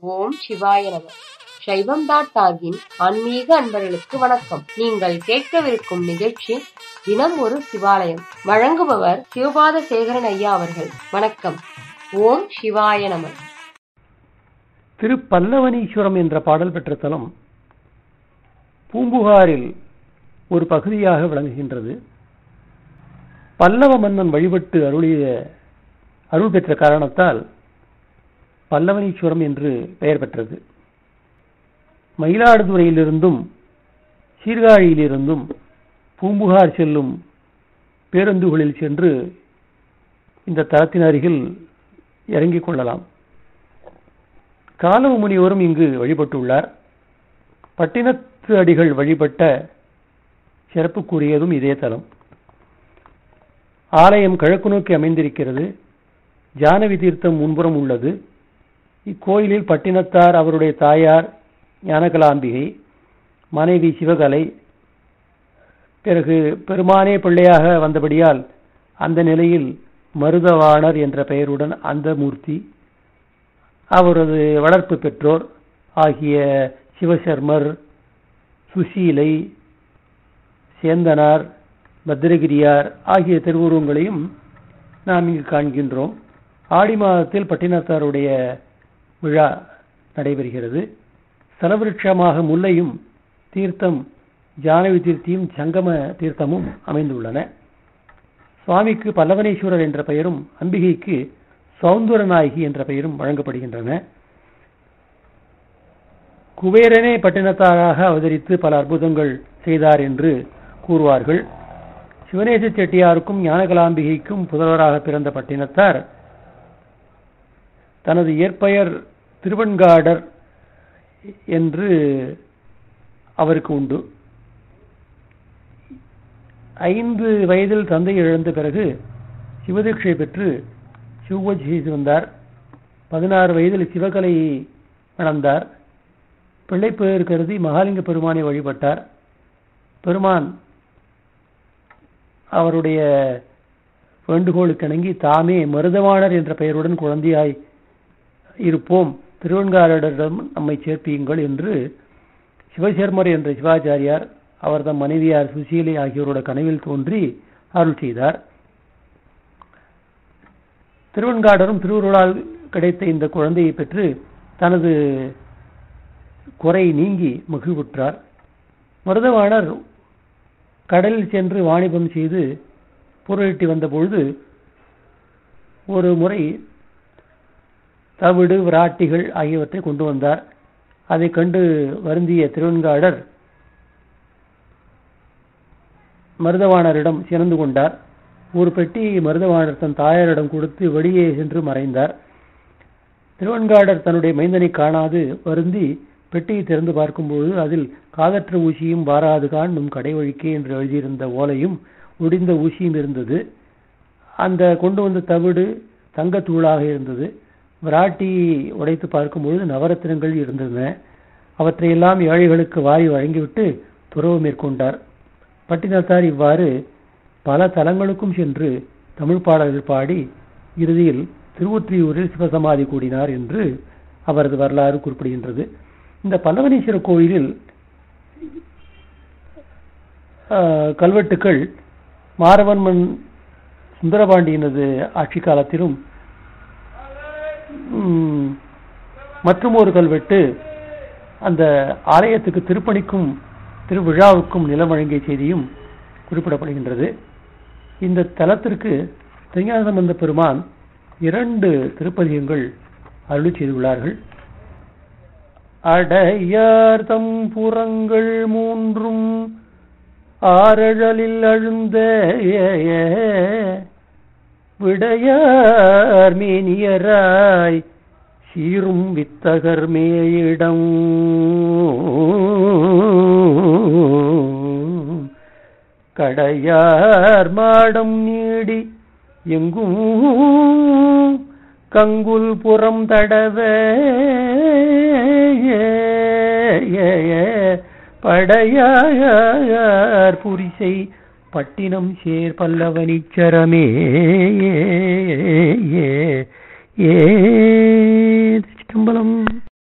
ஓம் சிவாய நம. சைவம்.டாகின் ஆன்மீக அன்பர்களுக்கு வணக்கம். நீங்கள் கேட்கவிருக்கும் நிகழ்ச்சி தினம் ஒரு சிவாலயம். வழங்குபவர் சிவபாத சேகரன் ஐயா அவர்கள். வணக்கம். ஓம் சிவாய நம. திரு பல்லவனீஸ்வரம் என்ற பாடல் பெற்ற தலம் பூம்புகாரில் ஒரு பகுதியாக விளங்குகின்றது. பல்லவ மன்னன் வழிபட்டு அருள் பெற்ற காரணத்தால் பல்லவனீஸ்வரம் என்று பெயர் பெற்றது. மயிலாடுதுறையிலிருந்தும் சீர்காழியிலிருந்தும் பூம்புகார் செல்லும் பேருந்துகளில் சென்று இந்த தலத்தின் அருகில் இறங்கிக் கொள்ளலாம். காலவ முனிவரும் இங்கு வழிபட்டுள்ளார். பட்டினத்து அடிகள் வழிபட்ட சிறப்புக்குரியதும் இதே தலம். ஆலயம் கிழக்கு நோக்கி அமைந்திருக்கிறது. ஜானவி தீர்த்தம் முன்புறம் உள்ளது. இக்கோயிலில் பட்டினத்தார், அவருடைய தாயார் ஞானகலாம்பிகை, மனைவி சிவகலை, பிறகு பெருமானே பிள்ளையாக வந்தபடியால் அந்த நிலையில் மருதவாணர் என்ற பெயருடன் அந்த மூர்த்தி, அவரது வளர்ப்பு பெற்றோர் ஆகிய சிவசர்மர், சுசீலை, சேந்தனார், பத்திரகிரியார் ஆகிய திருவுருவங்களையும் நாம் இங்கு காண்கின்றோம். ஆடி மாதத்தில் பட்டினத்தாருடைய விழா நடைபெறுகிறது. ஸ்தலவிருட்சமாக முல்லையும் தீர்த்தம் ஜானவி தீர்த்தியும் சங்கம தீர்த்தமும் அமைந்துள்ளன. சுவாமிக்கு பல்லவனேஸ்வரர் என்ற பெயரும் அம்பிகைக்கு சௌந்தரநாயகி என்ற பெயரும் வழங்கப்படுகின்றன. குபேரனே பட்டினத்தாராக அவதரித்து பல அற்புதங்கள் செய்தார் என்று கூறுவார்கள். சிவநேச செட்டியாருக்கும் ஞானகலாம்பிகைக்கும் புதல்வராக பிறந்த பட்டினத்தார் தனது இயற்பெயர் திருவெண்காடர் என்று அவருக்கு உண்டு. 5 வயதில் தந்தை இழந்த பிறகு சிவதீட்சை பெற்று சிவபூஜை செய்து வந்தார். 16 வயதில் சிவகலை நடந்தார். பிள்ளைப்பெயர் கருதி மகாலிங்க பெருமானை வழிபட்டார். பெருமான் அவருடைய வேண்டுகோளுக்கிணங்கி தாமே மருதவாணர் என்ற பெயருடன் குழந்தையாய் இருப்போம், திருவெண்காடரிடம் நம்மை சேர்ப்பியுங்கள் என்று சிவசர்மர் என்ற சிவாச்சாரியார் அவர்தம் மனைவியார் சுசீலை ஆகியோரோட கனவில் தோன்றி அருள் செய்தார். திருவெண்காடரும் திருவுருளால் கிடைத்த இந்த குழந்தையை பெற்று தனது குறை நீங்கி மகிழ்வுற்றார். மருதவாணர் கடலில் சென்று வாணிபம் செய்து பொருளீட்டி வந்த பொழுது ஒரு முறை தவிடு, விராட்டிகள் ஆகியவற்றை கொண்டு வந்தார். அதை கண்டு வருந்திய திருவெண்காடர் மருதவாணரிடம் சினந்து கொண்டார். ஒரு பெட்டி மருதவாணர் தன் தாயாரிடம் கொடுத்து வெளியே சென்று மறைந்தார். திருவெண்காடர் தன்னுடைய மைந்தனை காணாது வருந்தி பெட்டியை திறந்து பார்க்கும்போது அதில் காதற்ற ஊசியும் வாராது காணும் கடை வழிக்கே என்று எழுதியிருந்த ஓலையும் ஒடிந்த ஊசியும் இருந்தது. அந்த கொண்டு வந்த தவிடு தங்கத்தூளாக இருந்தது. விராட்டி உடைத்து பார்க்கும்பொழுது நவரத்தினங்கள் இருந்தன. அவற்றையெல்லாம் ஏழைகளுக்கு வாரி வழங்கிவிட்டு துறவு மேற்கொண்டார். பட்டினத்தார் இவ்வாறு பல தலங்களுக்கும் சென்று தமிழ் பாடல்கள் பாடி இறுதியில் திருவொற்றியூரில் சிவசமாதி கூடினார் என்று அவரது வரலாறு குறிப்பிடுகின்றது. இந்த பல்லவனீஸ்வரர் கோயிலில் கல்வெட்டுக்கள் மாரவன்மன் சுந்தரபாண்டியனது ஆட்சி காலத்திலும் மற்றும் ஒரு கல்வெட்டு அந்த ஆலயத்துக்கு திருப்பணிக்கும் திருவிழாவுக்கும் நிலம் வழங்கிய செய்தியும் குறிப்பிடப்படுகின்றது. இந்த தலத்திற்கு திருஞானசம்பந்த பெருமான் 2 திருப்பதிகங்கள் அருளி செய்துள்ளார்கள். அடையார்தம் புறங்கள் 3 ஆரழலில் அழுந்த விடையார் மேனியராய் சீரும் வித்தகர் மேயிடம் கடையார் மாடம் நீடி எங்கும் கங்குல் புறம் தடவ படையார் புரிசை பட்டினம் சேர் பல்லவனீச்சரமே ஏ சிற்றம்பலம்.